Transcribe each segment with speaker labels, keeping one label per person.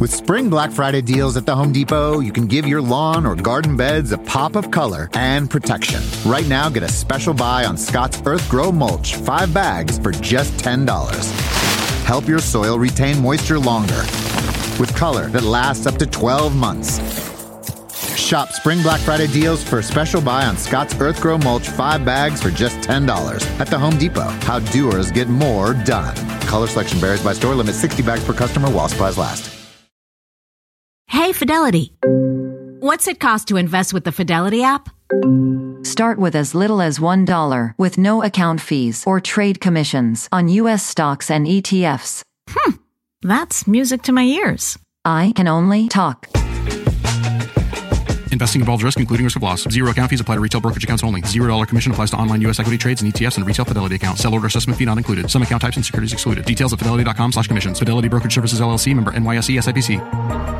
Speaker 1: With spring Black Friday deals at the Home Depot, you can give your lawn or garden beds a pop of color and protection. Right now, get a special buy on Scott's Earth Grow Mulch, 5 bags for just $10. Help your soil retain moisture longer with color that lasts up to 12 months. Shop spring Black Friday deals for a special buy on Scott's Earth Grow Mulch, 5 bags for just $10 at the Home Depot. How doers get more done. Color selection varies by store. Limit 60 bags per customer while supplies last.
Speaker 2: Hey, Fidelity. What's it cost to invest with the Fidelity app?
Speaker 3: Start with as little as $1 with no account fees or trade commissions on U.S. stocks and ETFs.
Speaker 2: That's music to my ears.
Speaker 3: I can only talk.
Speaker 4: Investing involves risk, including risk of loss. Zero account fees apply to retail brokerage accounts only. $0 commission applies to online U.S. equity trades and ETFs and retail Fidelity account. Sell order assessment fee not included. Some account types and securities excluded. Details at fidelity.com/commissions. Fidelity Brokerage Services, LLC, member NYSE, SIPC.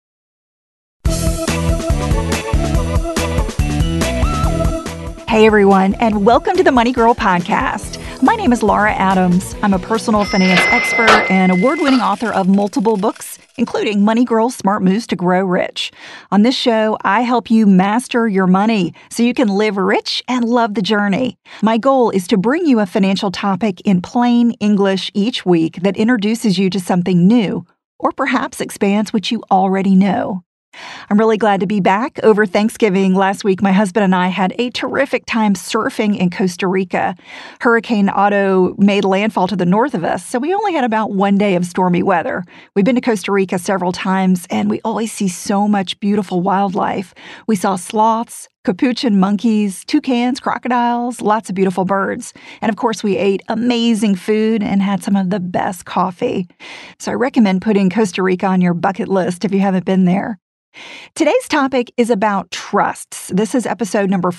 Speaker 5: Hey everyone, and welcome to the Money Girl Podcast. My name is Laura Adams. I'm a personal finance expert and award-winning author of multiple books, including Money Girl: Smart Moves to Grow Rich. On this show, I help you master your money so you can live rich and love the journey. My goal is to bring you a financial topic in plain English each week that introduces you to something new, or perhaps expands what you already know. I'm really glad to be back. Over Thanksgiving last week, my husband and I had a terrific time surfing in Costa Rica. Hurricane Otto made landfall to the north of us, so we only had about one day of stormy weather. We've been to Costa Rica several times, and we always see so much beautiful wildlife. We saw sloths, capuchin monkeys, toucans, crocodiles, lots of beautiful birds. And of course, we ate amazing food and had some of the best coffee. So I recommend putting Costa Rica on your bucket list if you haven't been there. Today's topic is about trusts. This is episode number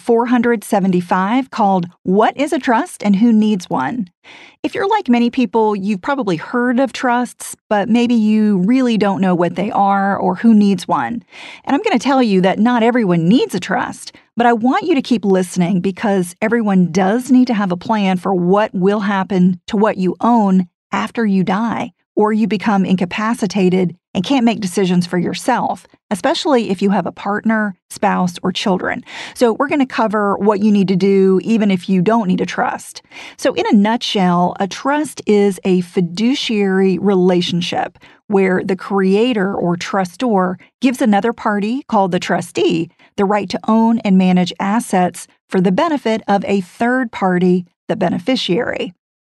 Speaker 5: 475 called What is a Trust and Who Needs One? If you're like many people, you've probably heard of trusts, but maybe you really don't know what they are or who needs one. And I'm going to tell you that not everyone needs a trust, but I want you to keep listening because everyone does need to have a plan for what will happen to what you own after you die or you become incapacitated and can't make decisions for yourself, especially if you have a partner, spouse, or children. So we're going to cover what you need to do even if you don't need a trust. So in a nutshell, a trust is a fiduciary relationship where the creator or trustor gives another party, called the trustee, the right to own and manage assets for the benefit of a third party, the beneficiary.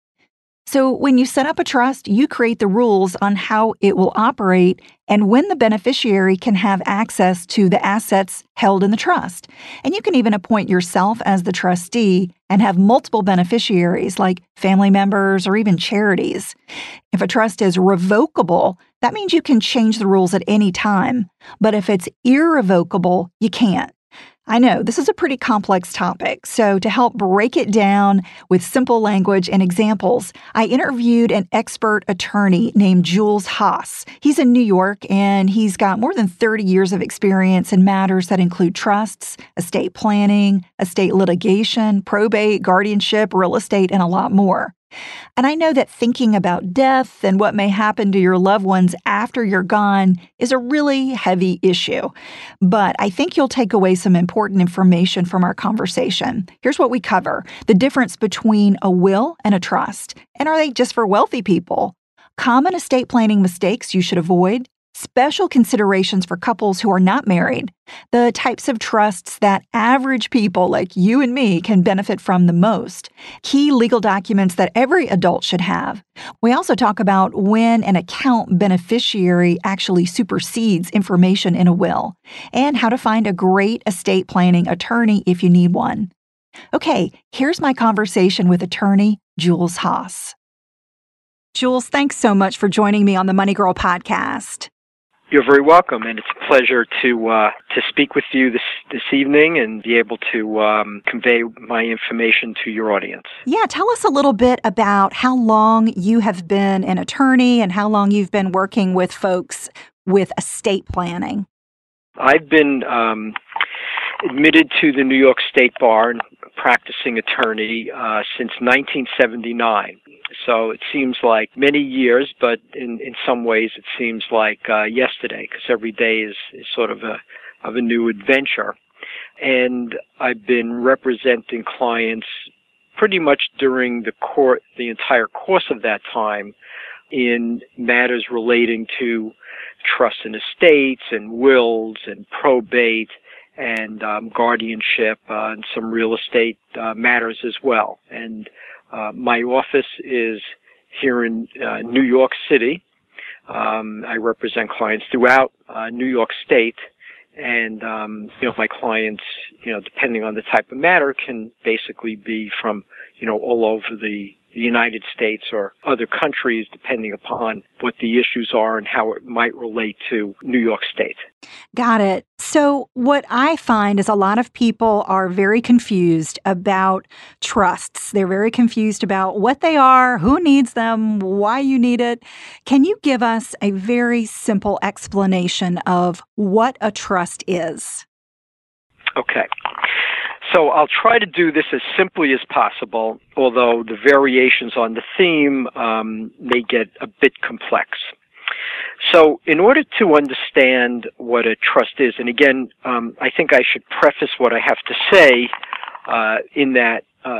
Speaker 5: So when you set up a trust, you create the rules on how it will operate and when the beneficiary can have access to the assets held in the trust. And you can even appoint yourself as the trustee and have multiple beneficiaries like family members or even charities. If a trust is revocable, that means you can change the rules at any time. But if it's irrevocable, you can't. I know this is a pretty complex topic, so to help break it down with simple language and examples, I interviewed an expert attorney named Jules Haas. He's in New York, and he's got more than 30 years of experience in matters that include trusts, estate planning, estate litigation, probate, guardianship, real estate, and a lot more. And I know that thinking about death and what may happen to your loved ones after you're gone is a really heavy issue. But I think you'll take away some important information from our conversation. Here's what we cover: the difference between a will and a trust. And are they just for wealthy people? Common estate planning mistakes you should avoid. Special considerations for couples who are not married, the types of trusts that average people like you and me can benefit from the most, key legal documents that every adult should have. We also talk about when an account beneficiary actually supersedes information in a will, and how to find a great estate planning attorney if you need one. Okay, here's my conversation with attorney Jules Haas. Jules, thanks so much for joining me on the Money Girl podcast.
Speaker 6: You're very welcome, and it's a pleasure to speak with you this evening and be able to convey my information to your audience.
Speaker 5: Yeah, tell us a little bit about how long you have been an attorney and how long you've been working with folks with estate planning.
Speaker 6: I've been admitted to the New York State Bar and practicing attorney since 1979. So it seems like many years, but in some ways it seems like yesterday, because every day is sort of a new adventure. And I've been representing clients pretty much during the entire course of that time in matters relating to trusts and estates and wills and probate and guardianship and some real estate matters as well. And my office is here in New York City. I represent clients throughout New York State. And, my clients, depending on the type of matter, can basically be from, all over the United States or other countries, depending upon what the issues are and how it might relate to New York State.
Speaker 5: Got it. So what I find is a lot of people are very confused about trusts. They're very confused about what they are, who needs them, why you need it. Can you give us a very simple explanation of what a trust is?
Speaker 6: Okay. So I'll try to do this as simply as possible, although the variations on the theme may get a bit complex. So in order to understand what a trust is, and again, I think I should preface what I have to say in that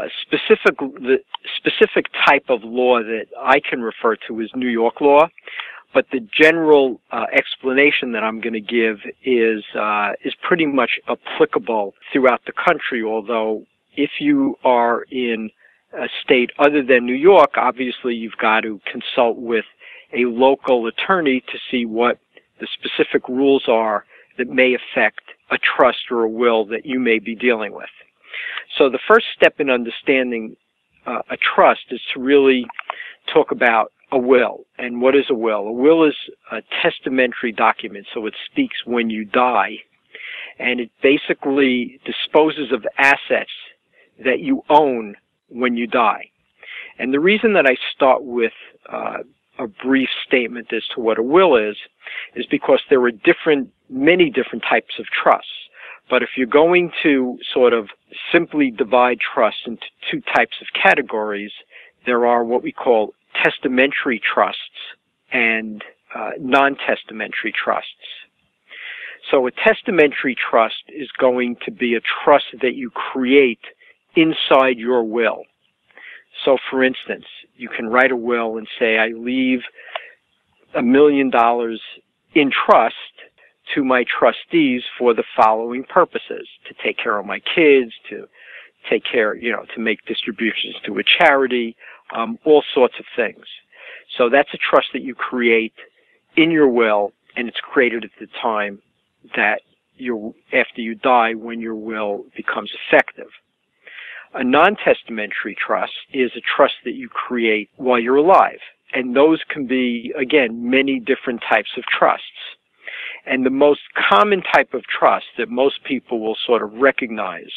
Speaker 6: the specific type of law that I can refer to is New York law, but the general explanation that I'm going to give is pretty much applicable throughout the country, although if you are in a state other than New York, obviously you've got to consult with a local attorney to see what the specific rules are that may affect a trust or a will that you may be dealing with. So the first step in understanding a trust is to really talk about a will. And what is a will? A will is a testamentary document, so it speaks when you die, and it basically disposes of assets that you own when you die. And the reason that I start with a brief statement as to what a will is because there are many different types of trusts. But if you're going to sort of simply divide trusts into two types of categories, there are what we call testamentary trusts and non-testamentary trusts. So a testamentary trust is going to be a trust that you create inside your will. So for instance, you can write a will and say, I leave $1 million in trust to my trustees for the following purposes: to take care of my kids, to take care, to make distributions to a charity, all sorts of things. So that's a trust that you create in your will, and it's created at the time that after you die, when your will becomes effective. A non-testamentary trust is a trust that you create while you're alive. And those can be, again, many different types of trusts. And the most common type of trust that most people will sort of recognize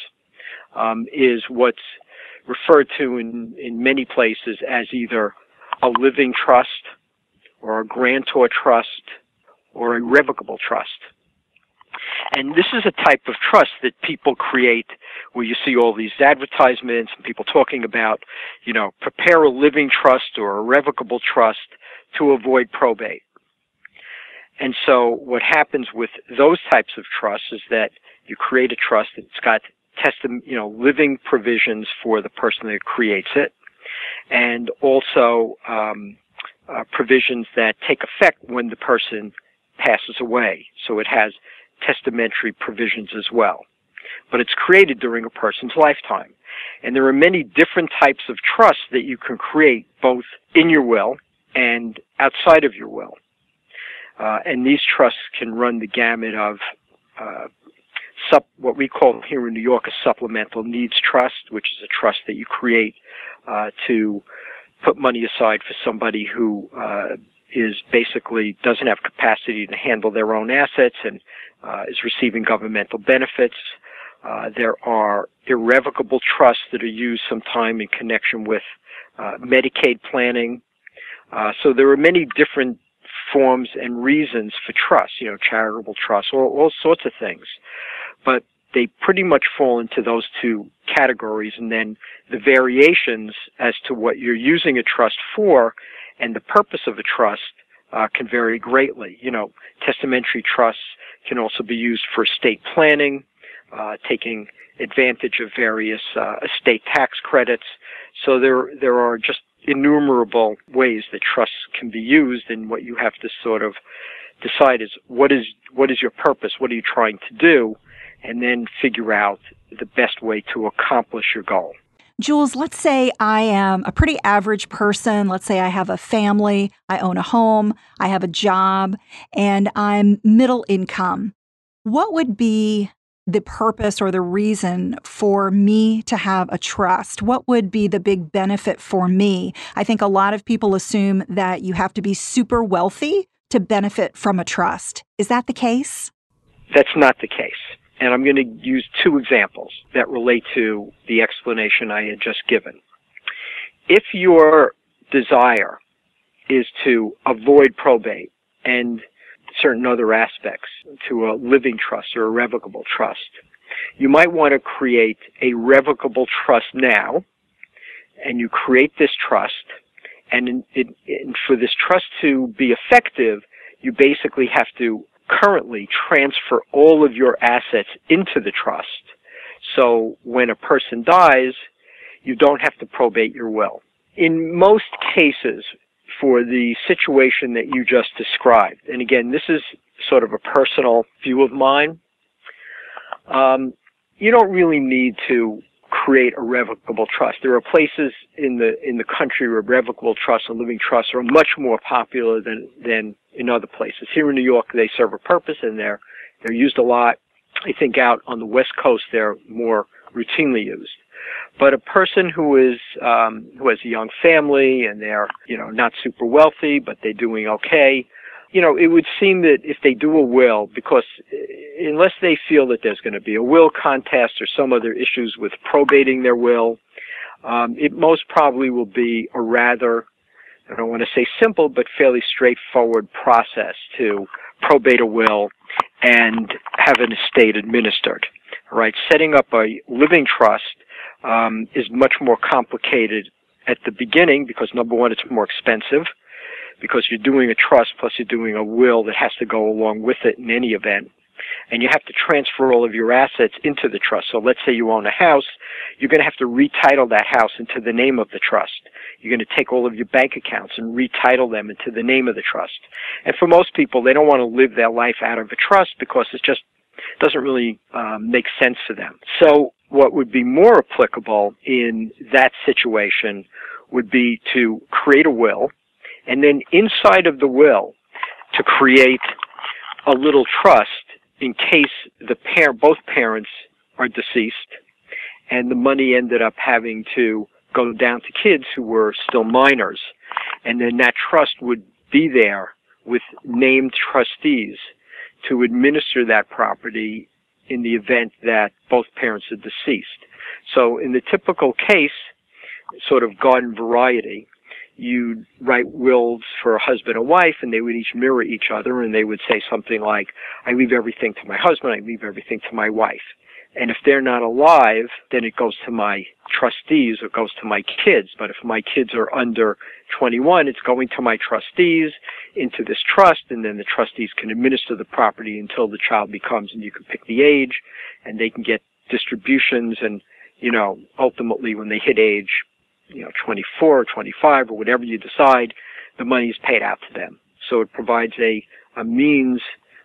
Speaker 6: is what's referred to in many places as either a living trust or a grantor trust or a revocable trust. And this is a type of trust that people create where you see all these advertisements and people talking about, prepare a living trust or a revocable trust to avoid probate. And so what happens with those types of trusts is that you create a trust that's got living provisions for the person that creates it, and also provisions that take effect when the person passes away. So it has testamentary provisions as well. But it's created during a person's lifetime. And there are many different types of trusts that you can create both in your will and outside of your will. And these trusts can run the gamut of what we call here in New York a supplemental needs trust, which is a trust that you create to put money aside for somebody who is basically doesn't have capacity to handle their own assets and is receiving governmental benefits. There are irrevocable trusts that are used sometime in connection with Medicaid planning. So there are many different forms and reasons for trust, charitable trusts, or all sorts of things. But they pretty much fall into those two categories, and then the variations as to what you're using a trust for and the purpose of a trust can vary greatly. Testamentary trusts can also be used for estate planning, taking advantage of various estate tax credits. So there are just innumerable ways that trusts can be used, and what you have to sort of decide is what is your purpose, what are you trying to do, and then figure out the best way to accomplish your goal.
Speaker 5: Jules, let's say I am a pretty average person. Let's say I have a family, I own a home, I have a job, and I'm middle income. What would be the purpose or the reason for me to have a trust? What would be the big benefit for me? I think a lot of people assume that you have to be super wealthy to benefit from a trust. Is that the case?
Speaker 6: That's not the case. And I'm going to use two examples that relate to the explanation I had just given. If your desire is to avoid probate and certain other aspects to a living trust or a revocable trust, you might want to create a revocable trust now, and you create this trust, and for this trust to be effective, you basically have to currently transfer all of your assets into the trust. So when a person dies, you don't have to probate your will. In most cases, for the situation that you just described, and again, this is sort of a personal view of mine, you don't really need to create a revocable trust. There are places in the country where revocable trusts and living trusts are much more popular than in other places. Here in New York, they serve a purpose, and they're used a lot. I think out on the West Coast, they're more routinely used. But a person who has a young family and they're not super wealthy, but they're doing okay, it would seem that if they do a will, because unless they feel that there's going to be a will contest or some other issues with probating their will, it most probably will be a rather, I don't want to say simple, but fairly straightforward process to probate a will and have an estate administered. All right, setting up a living trust is much more complicated at the beginning because, number one, it's more expensive because you're doing a trust plus you're doing a will that has to go along with it in any event. And you have to transfer all of your assets into the trust. So let's say you own a house, you're going to have to retitle that house into the name of the trust. You're going to take all of your bank accounts and retitle them into the name of the trust. And for most people, they don't want to live their life out of a trust because it just doesn't really make sense to them. So what would be more applicable in that situation would be to create a will, and then inside of the will to create a little trust in case both parents are deceased and the money ended up having to go down to kids who were still minors. And then that trust would be there with named trustees to administer that property in the event that both parents are deceased. So in the typical case, sort of garden variety, you'd write wills for a husband and wife, and they would each mirror each other, and they would say something like, I leave everything to my husband, I leave everything to my wife. And if they're not alive, then it goes to my trustees or goes to my kids. But if my kids are under 21, it's going to my trustees into this trust, and then the trustees can administer the property until the child becomes, and you can pick the age, and they can get distributions, and, ultimately when they hit age, 24 or 25 or whatever you decide, the money is paid out to them. So it provides a means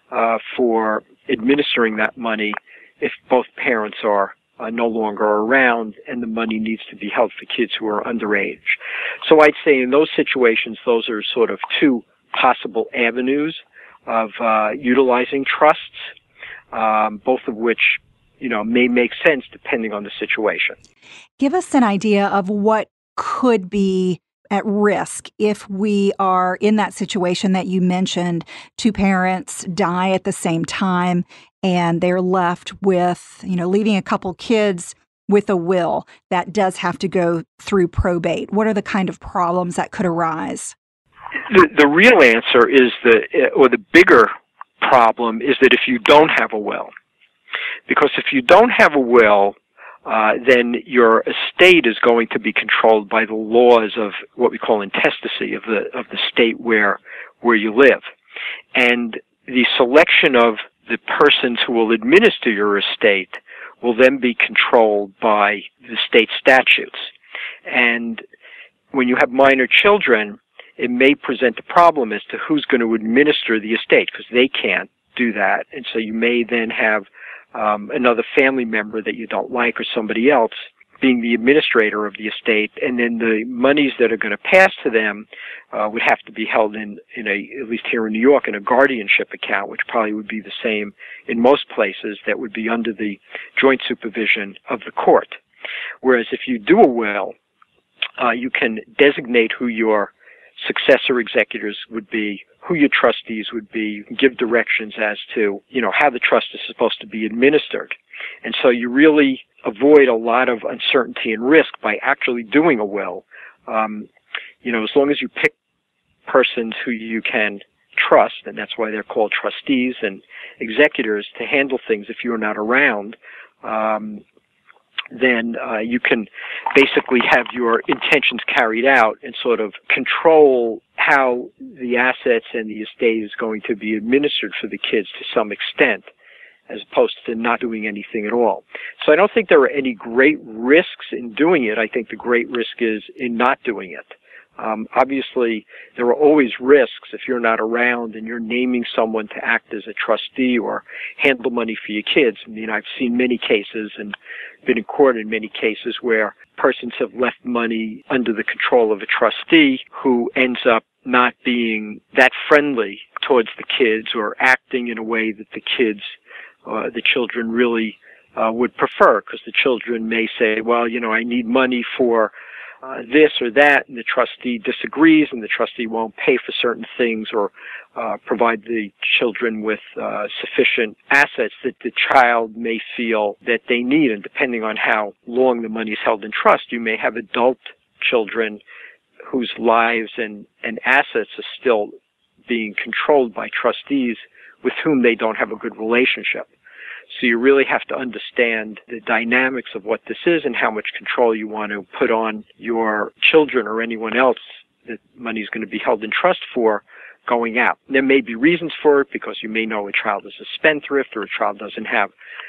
Speaker 6: for administering that money if both parents are no longer around and the money needs to be held for kids who are underage. So I'd say in those situations, those are sort of two possible avenues of utilizing trusts, both of which may make sense depending on the situation.
Speaker 5: Give us an idea of what could be at risk if we are in that situation that you mentioned. Two parents die at the same time and they're left with, leaving a couple kids with a will that does have to go through probate. What are the kind of problems that could arise?
Speaker 6: The real answer is the bigger problem is that if you don't have a will, Because if you don't have a will, then your estate is going to be controlled by the laws of what we call intestacy of the state where you live. And the selection of the persons who will administer your estate will then be controlled by the state statutes. And when you have minor children, it may present a problem as to who's going to administer the estate, because they can't do that. And so you may then have another family member that you don't like or somebody else being the administrator of the estate, and then the monies that are going to pass to them would have to be held in at least here in New York, in a guardianship account, which probably would be the same in most places, that would be under the joint supervision of the court. Whereas if you do a will, you can designate who your successor executors would be, who your trustees would be. You can give directions as to, how the trust is supposed to be administered. And so you really avoid a lot of uncertainty and risk by actually doing a will. As long as you pick persons who you can trust, and that's why they're called trustees and executors, to handle things if you're not around, then you can basically have your intentions carried out and sort of control how the assets and the estate is going to be administered for the kids to some extent, as opposed to not doing anything at all. So I don't think there are any great risks in doing it. I think the great risk is in not doing it. Obviously, there are always risks if you're not around and you're naming someone to act as a trustee or handle money for your kids. I mean, I've seen many cases and been in court in many cases where persons have left money under the control of a trustee who ends up not being that friendly towards the kids or acting in a way that the children really would prefer, because the children may say, well, I need money for this or that, and the trustee disagrees, and the trustee won't pay for certain things or provide the children with sufficient assets that the child may feel that they need. And depending on how long the money is held in trust, you may have adult children whose lives and assets are still being controlled by trustees with whom they don't have a good relationship. So you really have to understand the dynamics of what this is and how much control you want to put on your children or anyone else that money is going to be held in trust for going out. There may be reasons for it, because you may know a child is a spendthrift or a child doesn't have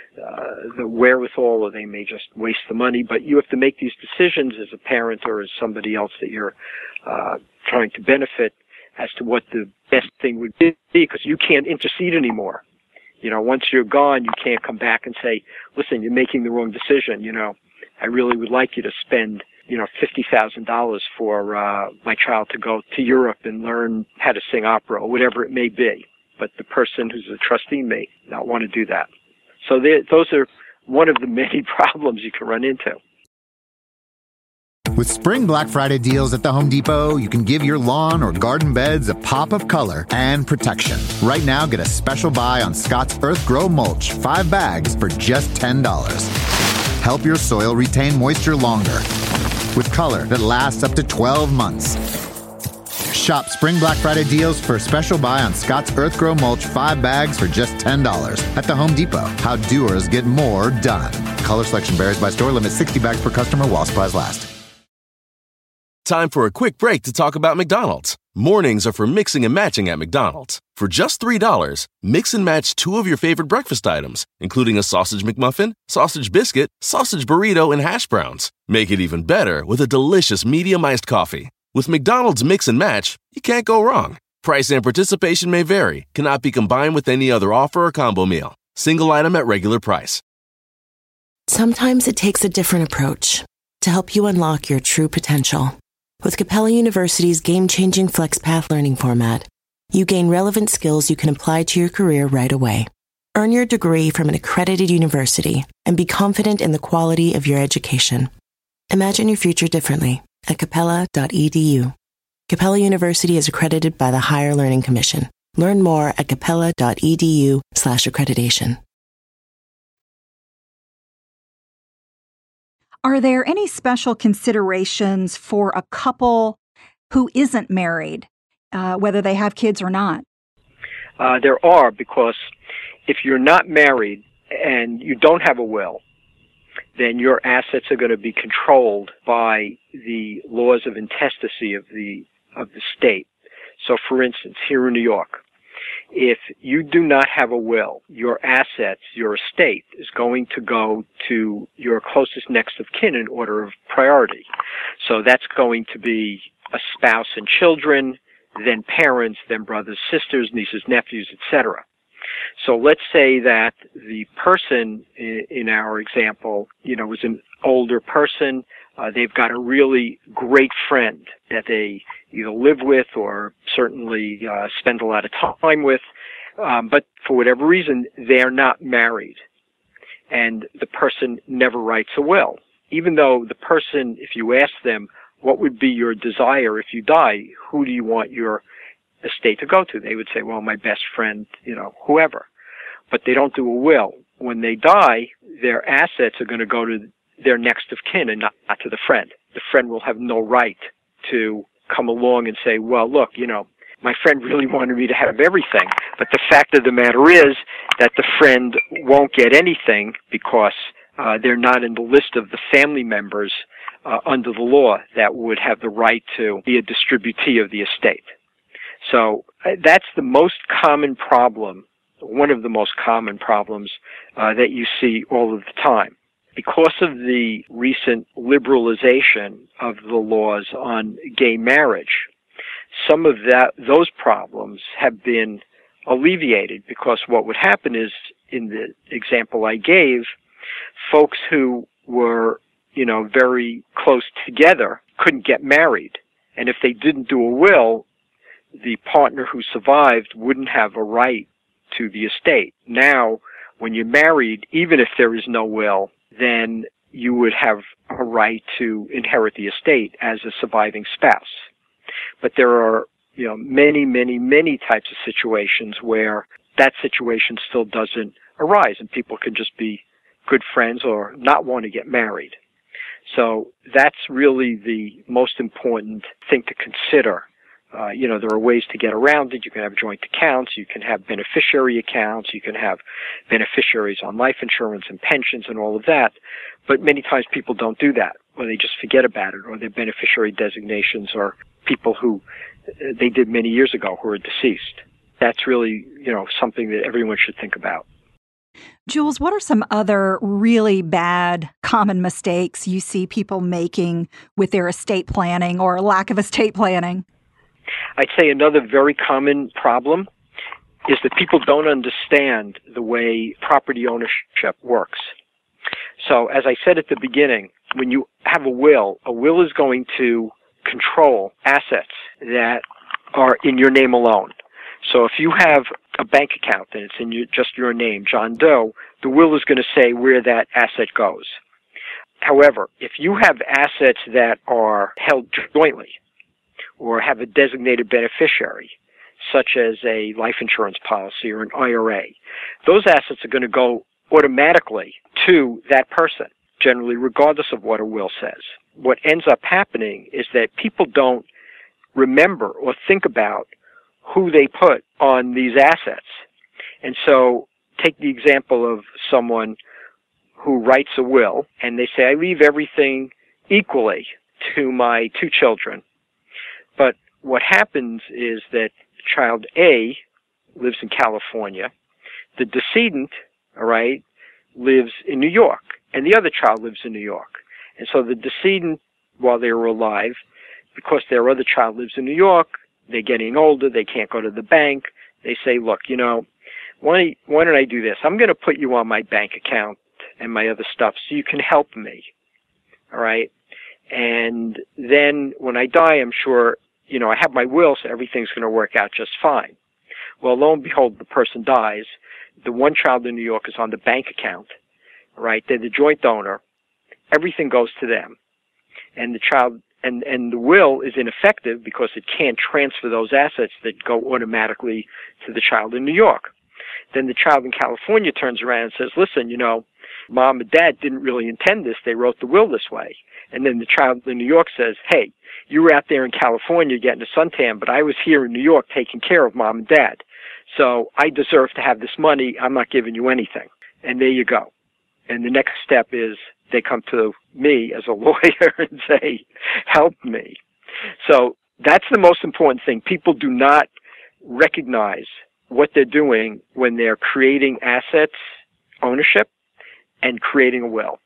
Speaker 6: the wherewithal, or they may just waste the money. But you have to make these decisions as a parent or as somebody else that you're trying to benefit as to what the best thing would be, because you can't intercede anymore. Once you're gone, you can't come back and say, listen, you're making the wrong decision. I really would like you to spend, $50,000 for my child to go to Europe and learn how to sing opera or whatever it may be. But the person who's a trustee may not want to do that. So those are one of the many problems you can run into.
Speaker 1: With Spring Black Friday deals at the Home Depot, you can give your lawn or garden beds a pop of color and protection. Right now, get a special buy on Scott's Earth Grow Mulch, 5 bags for just $10. Help your soil retain moisture longer with color that lasts up to 12 months. Shop Spring Black Friday deals for a special buy on Scott's Earth Grow Mulch, 5 bags for just $10 at the Home Depot. How doers get more done. Color selection varies by store. Limit 60 bags per customer while supplies last.
Speaker 7: Time for a quick break to talk about McDonald's. Mornings are for mixing and matching at McDonald's. For just $3, mix and match 2 of your favorite breakfast items, including a sausage McMuffin, sausage biscuit, sausage burrito, and hash browns. Make it even better with a delicious medium iced coffee. With McDonald's Mix and Match, you can't go wrong. Price and participation may vary, cannot be combined with any other offer or combo meal. Single item at regular price.
Speaker 8: Sometimes it takes a different approach to help you unlock your true potential. With Capella University's game-changing FlexPath learning format, you gain relevant skills you can apply to your career right away. Earn your degree from an accredited university and be confident in the quality of your education. Imagine your future differently at capella.edu. Capella University is accredited by the Higher Learning Commission. Learn more at capella.edu/accreditation.
Speaker 5: Are there any special considerations for a couple who isn't married, whether they have kids or not?
Speaker 6: There are, because if you're not married and you don't have a will, then your assets are going to be controlled by the laws of intestacy of the state. So, for instance, here in New York, if you do not have a will, your assets, your estate, is going to go to your closest next of kin in order of priority. So that's going to be a spouse and children, then parents, then brothers, sisters, nieces, nephews, etc. So let's say that the person in our example, was an older person. They've got a really great friend that they either live with or certainly spend a lot of time with. But for whatever reason, they're not married. And the person never writes a will. Even though the person, if you ask them, what would be your desire if you die? Who do you want your estate to go to? They would say, well, my best friend, whoever. But they don't do a will. When they die, their assets are going to go to their next of kin and not to the friend. The friend will have no right to come along and say, well, look, my friend really wanted me to have everything. But the fact of the matter is that the friend won't get anything because they're not in the list of the family members under the law that would have the right to be a distributee of the estate. So that's the most common problem, one of the most common problems that you see all of the time. Because of the recent liberalization of the laws on gay marriage, some of those problems have been alleviated, because what would happen is, in the example I gave, folks who were, very close together couldn't get married. And if they didn't do a will, the partner who survived wouldn't have a right to the estate. Now, when you're married, even if there is no will, then you would have a right to inherit the estate as a surviving spouse. But there are, many, many, many types of situations where that situation still doesn't arise, and people can just be good friends or not want to get married. So that's really the most important thing to consider. There are ways to get around it. You can have joint accounts. You can have beneficiary accounts. You can have beneficiaries on life insurance and pensions and all of that. But many times people don't do that, or they just forget about it, or their beneficiary designations are people who they did many years ago who are deceased. That's really, something that everyone should think about.
Speaker 5: Jules, what are some other really bad common mistakes you see people making with their estate planning or lack of estate planning?
Speaker 6: I'd say another very common problem is that people don't understand the way property ownership works. So, as I said at the beginning, when you have a will is going to control assets that are in your name alone. So if you have a bank account and it's in just your name, John Doe, the will is going to say where that asset goes. However, if you have assets that are held jointly or have a designated beneficiary, such as a life insurance policy or an IRA, those assets are going to go automatically to that person, generally regardless of what a will says. What ends up happening is that people don't remember or think about who they put on these assets. And so take the example of someone who writes a will and they say, I leave everything equally to my two children. But what happens is that child A lives in California, the decedent, lives in New York, and the other child lives in New York. And so the decedent, while they were alive, because their other child lives in New York, they're getting older, they can't go to the bank, they say, look, why don't I do this? I'm going to put you on my bank account and my other stuff so you can help me, all right? And then when I die, I'm sure, I have my will, so everything's going to work out just fine. Well, lo and behold, the person dies. The one child in New York is on the bank account, right? They're the joint owner. Everything goes to them. And the child, and the will is ineffective because it can't transfer those assets that go automatically to the child in New York. Then the child in California turns around and says, listen, Mom and Dad didn't really intend this. They wrote the will this way. And then the child in New York says, hey, you were out there in California getting a suntan, but I was here in New York taking care of Mom and Dad. So I deserve to have this money. I'm not giving you anything. And there you go. And the next step is they come to me as a lawyer and say, help me. So that's the most important thing. People do not recognize what they're doing when they're creating assets, ownership, and creating a will.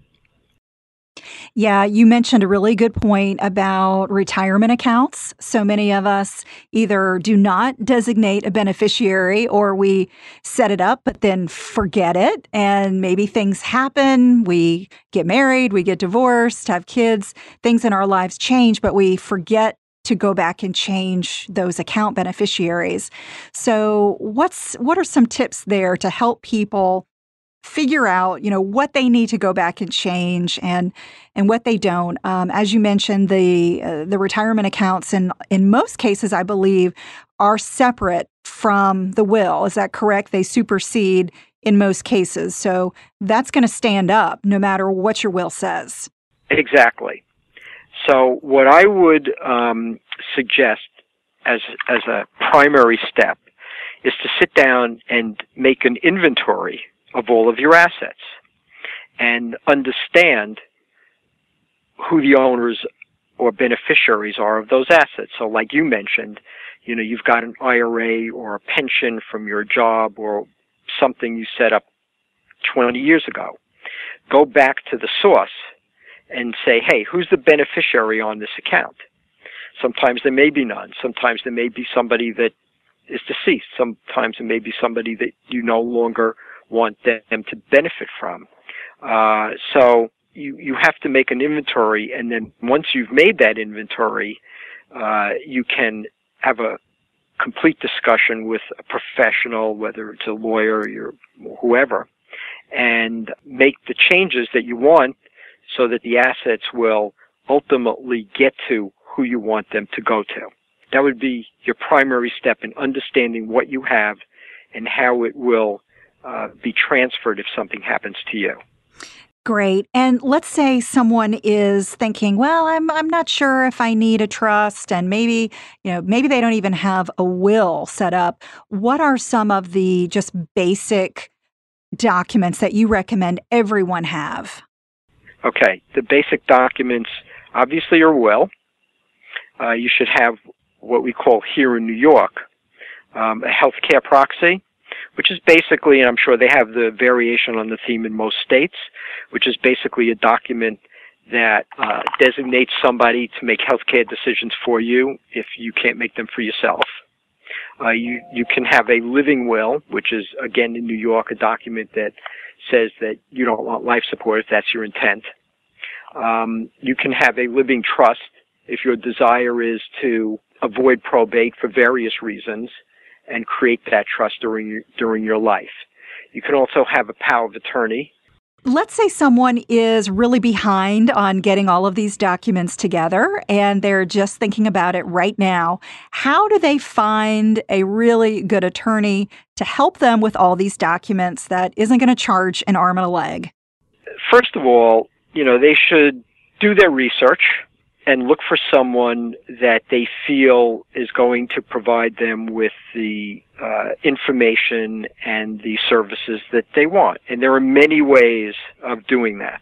Speaker 5: Yeah, you mentioned a really good point about retirement accounts. So many of us either do not designate a beneficiary or we set it up but then forget it. And maybe things happen. We get married, we get divorced, have kids, things in our lives change, but we forget to go back and change those account beneficiaries. So what are some tips there to help people figure out, what they need to go back and change and what they don't? As you mentioned, the retirement accounts in most cases, I believe, are separate from the will. Is that correct? They supersede in most cases. So that's going to stand up no matter what your will says.
Speaker 6: Exactly. So what I would suggest as a primary step is to sit down and make an inventory of all of your assets and understand who the owners or beneficiaries are of those assets. So like you mentioned, you've got an IRA or a pension from your job or something you set up 20 years ago. Go back to the source and say, hey, who's the beneficiary on this account? Sometimes there may be none. Sometimes there may be somebody that is deceased. Sometimes it may be somebody that you no longer want them to benefit from. So you have to make an inventory, and then once you've made that inventory, you can have a complete discussion with a professional, whether it's a lawyer or whoever, and make the changes that you want so that the assets will ultimately get to who you want them to go to. That would be your primary step in understanding what you have and how it will be transferred if something happens to you.
Speaker 5: Great. And let's say someone is thinking, well, I'm not sure if I need a trust, and maybe they don't even have a will set up. What are some of the just basic documents that you recommend everyone have?
Speaker 6: Okay. The basic documents, obviously, are will. You should have what we call here in New York, a healthcare proxy, which is basically, and I'm sure they have the variation on the theme in most states, which is basically a document that designates somebody to make healthcare decisions for you if you can't make them for yourself. You can have a living will, which is, again, in New York, a document that says that you don't want life support if that's your intent. You can have a living trust if your desire is to avoid probate for various reasons and create that trust during your life. You can also have a power of attorney.
Speaker 5: Let's say someone is really behind on getting all of these documents together and they're just thinking about it right now. How do they find a really good attorney to help them with all these documents that isn't going to charge an arm and a leg?
Speaker 6: First of all, they should do their research and look for someone that they feel is going to provide them with the information and the services that they want. And there are many ways of doing that.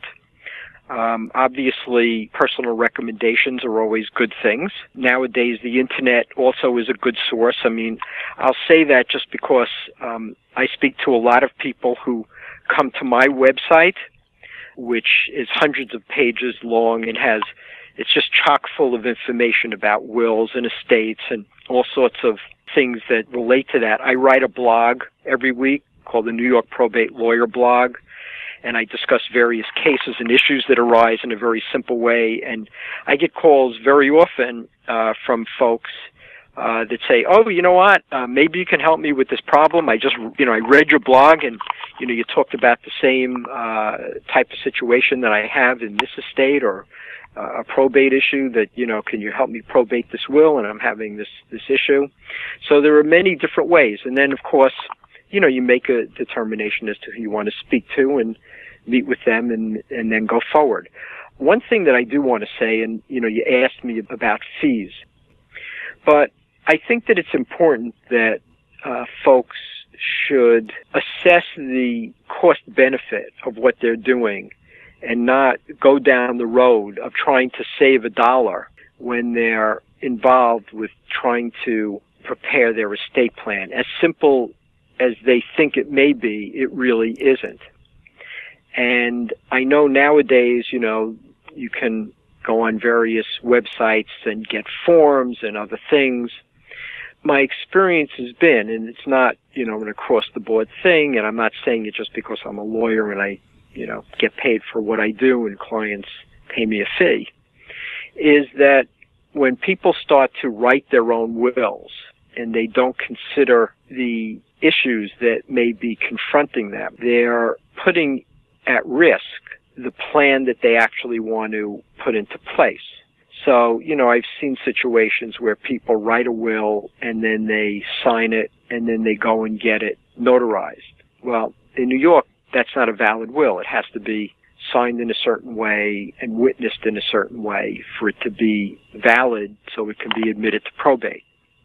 Speaker 6: Obviously, personal recommendations are always good things. Nowadays, the Internet also is a good source. I mean, I'll say that just because I speak to a lot of people who come to my website, which is hundreds of pages long and it's just chock full of information about wills and estates and all sorts of things that relate to that. I write a blog every week called the New York Probate Lawyer Blog, and I discuss various cases and issues that arise in a very simple way. And I get calls very often from folks that say, oh, you know what, maybe you can help me with this problem. I read your blog and, you talked about the same type of situation that I have in this estate or a probate issue that, can you help me probate this will? And I'm having this issue. So there are many different ways. And then, of course, you make a determination as to who you want to speak to and meet with them and then go forward. One thing that I do want to say, and, you asked me about fees, but I think that it's important that folks should assess the cost benefit of what they're doing and not go down the road of trying to save $1 when they're involved with trying to prepare their estate plan. As simple as they think it may be, it really isn't. And I know nowadays, you can go on various websites and get forms and other things. My experience has been, and it's not, an across-the-board thing, and I'm not saying it just because I'm a lawyer and I, get paid for what I do and clients pay me a fee, is that when people start to write their own wills and they don't consider the issues that may be confronting them, they're putting at risk the plan that they actually want to put into place. So, I've seen situations where people write a will and then they sign it and then they go and get it notarized. Well, in New York, that's not a valid will. It has to be signed in a certain way and witnessed in a certain way for it to be valid so it can be admitted to probate.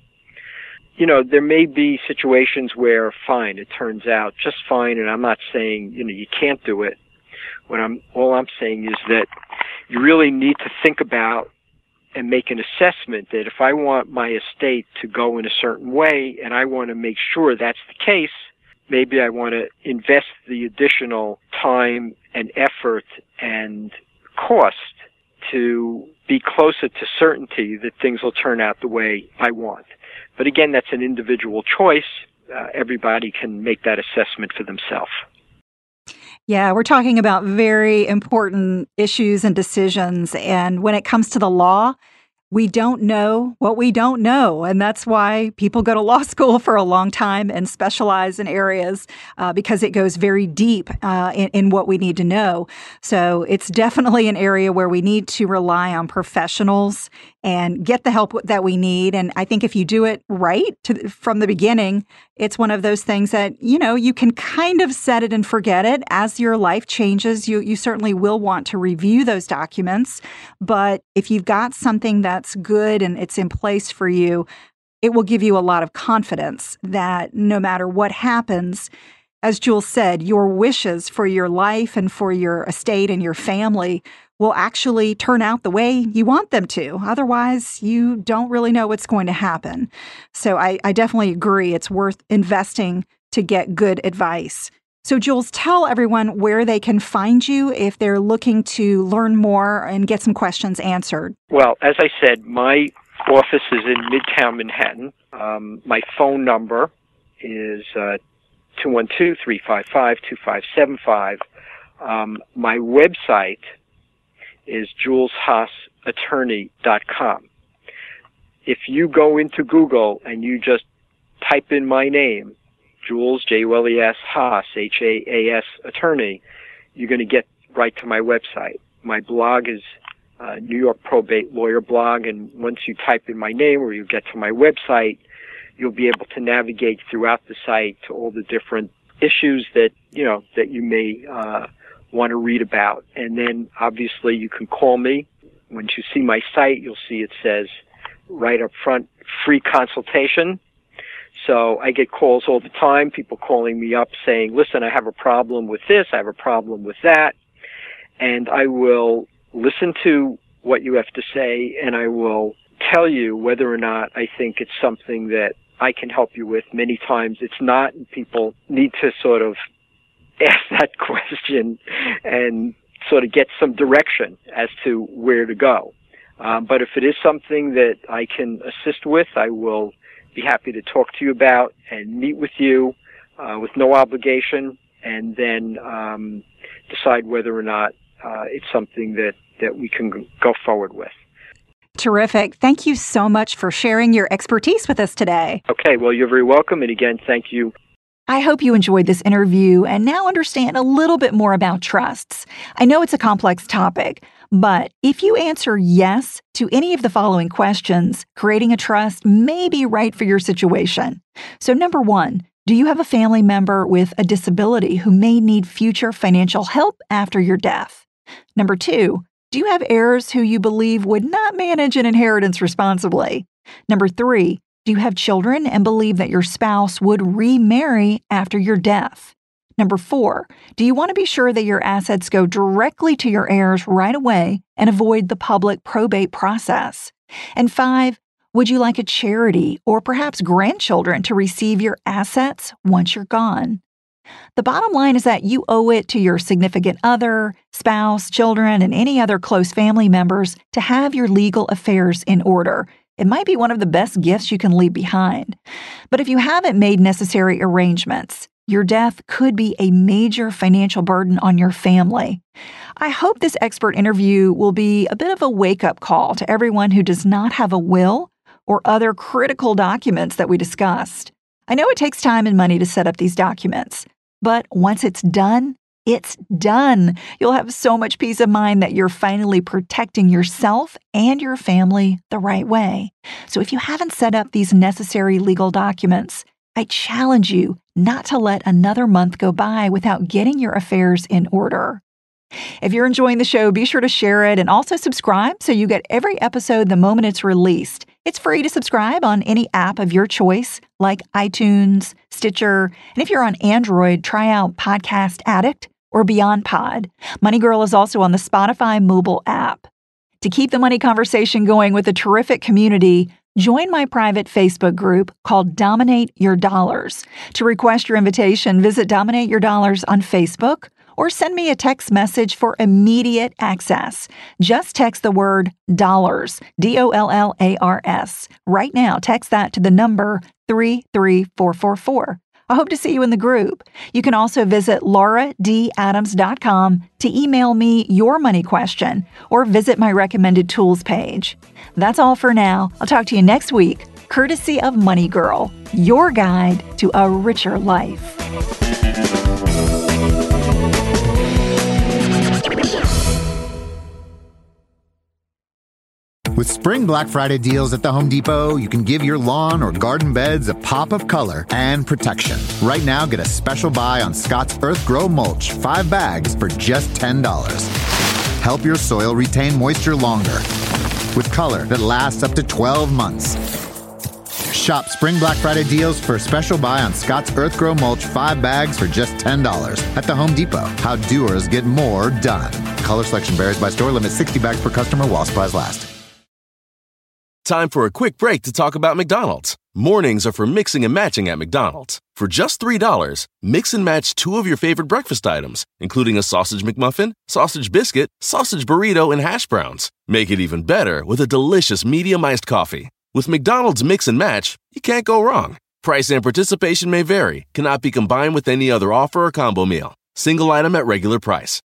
Speaker 6: There may be situations where, fine, it turns out just fine, and I'm not saying, you can't do it. All I'm saying is that you really need to think about and make an assessment that if I want my estate to go in a certain way and I want to make sure that's the case, maybe I want to invest the additional time and effort and cost to be closer to certainty that things will turn out the way I want. But again, that's an individual choice. Everybody can make that assessment for themselves.
Speaker 5: Yeah, we're talking about very important issues and decisions. And when it comes to the law, we don't know what we don't know. And that's why people go to law school for a long time and specialize in areas because it goes very deep in what we need to know. So it's definitely an area where we need to rely on professionals and get the help that we need. And I think if you do it right from the beginning, it's one of those things that, you can kind of set it and forget it. As your life changes, you certainly will want to review those documents. But if you've got something that's good and it's in place for you, it will give you a lot of confidence that no matter what happens, as Jules said, your wishes for your life and for your estate and your family will actually turn out the way you want them to. Otherwise, you don't really know what's going to happen. So I definitely agree. It's worth investing to get good advice. So Jules, tell everyone where they can find you if they're looking to learn more and get some questions answered.
Speaker 6: Well, as I said, my office is in Midtown Manhattan. My phone number is 212-355-2575. My website is juleshaasattorney.com. If you go into Google and you just type in my name, Jules, Jules, Haas, Haas, attorney, you're going to get right to my website. My blog is New York Probate Lawyer blog, and once you type in my name or you get to my website, you'll be able to navigate throughout the site to all the different issues that you may want to read about. And then obviously you can call me. Once you see my site, you'll see it says right up front, free consultation. So I get calls all the time, people calling me up saying, listen, I have a problem with this, I have a problem with that. And I will listen to what you have to say, and I will tell you whether or not I think it's something that I can help you with. Many times it's not, and people need to sort of ask that question and sort of get some direction as to where to go. But if it is something that I can assist with, I will be happy to talk to you about and meet with you with no obligation, and then decide whether or not it's something that we can go forward with.
Speaker 5: Terrific. Thank you so much for sharing your expertise with us today.
Speaker 6: Okay, well, you're very welcome. And again, thank you.
Speaker 5: I hope you enjoyed this interview and now understand a little bit more about trusts. I know it's a complex topic, but if you answer yes to any of the following questions, creating a trust may be right for your situation. So number 1, do you have a family member with a disability who may need future financial help after your death? Number 2, do you have heirs who you believe would not manage an inheritance responsibly? Number 3, Do you have children and believe that your spouse would remarry after your death? Number 4, do you want to be sure that your assets go directly to your heirs right away and avoid the public probate process? And 5, would you like a charity or perhaps grandchildren to receive your assets once you're gone? The bottom line is that you owe it to your significant other, spouse, children, and any other close family members to have your legal affairs in order. It might be one of the best gifts you can leave behind. But if you haven't made necessary arrangements, your death could be a major financial burden on your family. I hope this expert interview will be a bit of a wake-up call to everyone who does not have a will or other critical documents that we discussed. I know it takes time and money to set up these documents, but once it's done, it's done. You'll have so much peace of mind that you're finally protecting yourself and your family the right way. So if you haven't set up these necessary legal documents, I challenge you not to let another month go by without getting your affairs in order. If you're enjoying the show, be sure to share it and also subscribe so you get every episode the moment it's released. It's free to subscribe on any app of your choice, like iTunes, Stitcher, and if you're on Android, try out Podcast Addict or Beyond Pod. Money Girl is also on the Spotify mobile app. To keep the money conversation going with a terrific community, join my private Facebook group called Dominate Your Dollars. To request your invitation, visit Dominate Your Dollars on Facebook or send me a text message for immediate access. Just text the word dollars, DOLLARS. Right now, text that to the number 33444. I hope to see you in the group. You can also visit lauradadams.com to email me your money question or visit my recommended tools page. That's all for now. I'll talk to you next week, courtesy of Money Girl, your guide to a richer life.
Speaker 1: With spring Black Friday deals at the Home Depot, you can give your lawn or garden beds a pop of color and protection. Right now, get a special buy on Scott's Earth Grow Mulch, 5 bags for just $10. Help your soil retain moisture longer with color that lasts up to 12 months. Shop spring Black Friday deals for a special buy on Scott's Earth Grow Mulch, 5 bags for just $10 at the Home Depot. How doers get more done. Color selection varies by store. Limit 60 bags per customer while supplies last.
Speaker 7: Time for a quick break to talk about McDonald's. Mornings are for mixing and matching at McDonald's. For just $3, mix and match 2 of your favorite breakfast items, including a sausage McMuffin, sausage biscuit, sausage burrito, and hash browns. Make it even better with a delicious medium iced coffee. With McDonald's Mix and Match, you can't go wrong. Price and participation may vary, cannot be combined with any other offer or combo meal. Single item at regular price.